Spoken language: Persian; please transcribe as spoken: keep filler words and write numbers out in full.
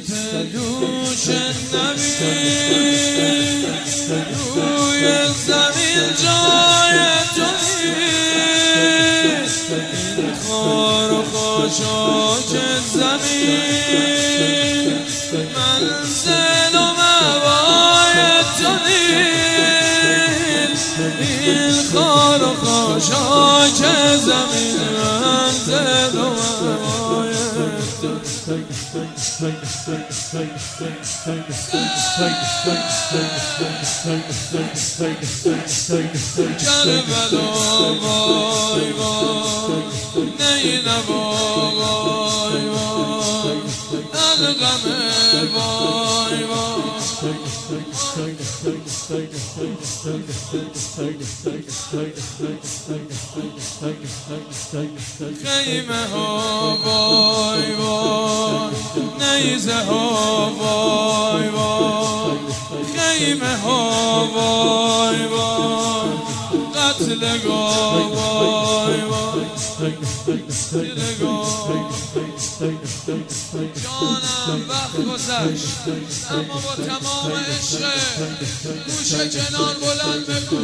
دوش نبی روی زمین جای تو نیست این خار و خاشاک زمین منزل و موای تو نیست این خار و خاشاک زمین منزل و موای کربلا وای وای نینوا وای وای الغم وای وای خیمه ها وای وای نیزه ها وای وای خیمه ها وای وای قتلگاه وای وای دلگاه جانم وقت گذشت اما با تمام عشق گوشه کنار بلند بکن